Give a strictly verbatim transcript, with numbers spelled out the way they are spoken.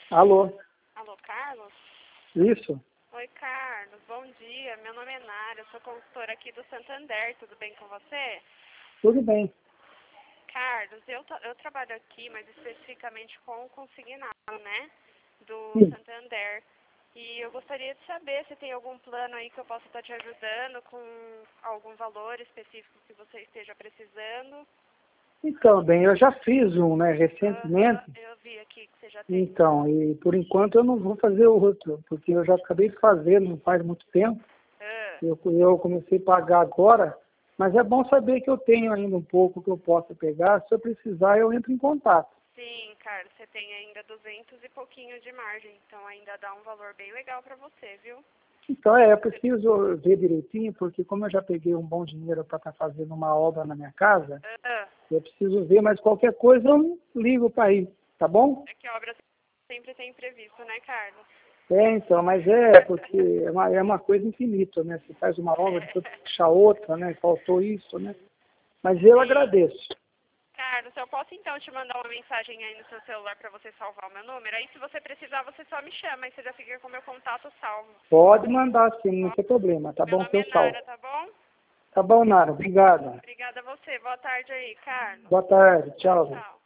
Alô? Alô, Carlos? Isso? Oi, Carlos. Bom dia. Meu nome é Nara. Eu sou consultora aqui do Santander. Tudo bem com você? Tudo bem. Carlos, eu, tra- eu trabalho aqui, mas especificamente com o consignado, né? Do Sim. Santander. E eu gostaria de saber se tem algum plano aí que eu possa estar te ajudando com algum valor específico que você esteja precisando. Então, bem, eu já fiz um, né, recentemente. Aham, eu vi aqui que você já tem. Então, e por enquanto eu não vou fazer o outro, porque eu já acabei de fazer, não faz muito tempo. Ah, Eu, eu comecei a pagar agora, mas é bom saber que eu tenho ainda um pouco que eu possa pegar. Se eu precisar, eu entro em contato. sim, Carlos, você tem ainda duzentos e pouquinho de margem, então ainda dá um valor bem legal para você, viu? Então, é, eu preciso ver direitinho, porque como eu já peguei um bom dinheiro para estar fazendo uma obra na minha casa, Ah, eu preciso ver, mas qualquer coisa eu ligo para ir, tá bom? é que a obra sempre tem imprevisto, né, Carlos? É, então, mas é, porque é uma, é uma coisa infinita, né? Você faz uma obra, depois puxa outra, né? Faltou isso, né? Mas eu Sim. agradeço. Carlos, eu posso então te mandar uma mensagem aí no seu celular para você salvar o meu número? Aí se você precisar, você só me chama, aí você já fica com o meu contato salvo. Pode mandar sim, não Ó, tem problema, tá meu bom, nome seu é salvo. Nara, tá bom? Tá bom, Nara, obrigado. Obrigada a você. Boa tarde aí, Carlos. Boa tarde, Tchau, tchau. tchau.